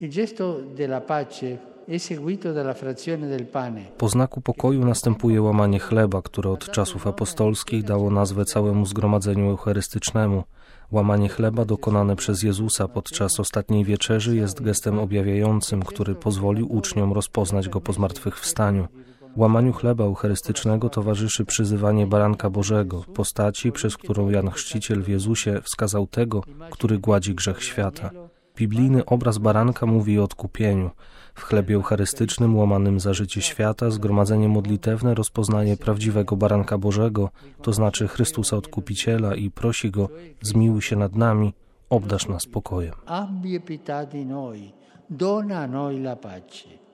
Po znaku pokoju następuje łamanie chleba, które od czasów apostolskich dało nazwę całemu zgromadzeniu eucharystycznemu. Łamanie chleba dokonane przez Jezusa podczas ostatniej wieczerzy jest gestem objawiającym, który pozwolił uczniom rozpoznać Go po zmartwychwstaniu. Łamaniu chleba eucharystycznego towarzyszy przyzywanie Baranka Bożego, postaci, przez którą Jan Chrzciciel w Jezusie wskazał tego, który gładzi grzech świata. Biblijny obraz baranka mówi o odkupieniu. W chlebie eucharystycznym łamanym za życie świata zgromadzenie modlitewne rozpoznaje prawdziwego Baranka Bożego, to znaczy Chrystusa Odkupiciela, i prosi Go: zmiłuj się nad nami, obdarz nas pokojem. Abbia pietà di noi, dona a noi la pace.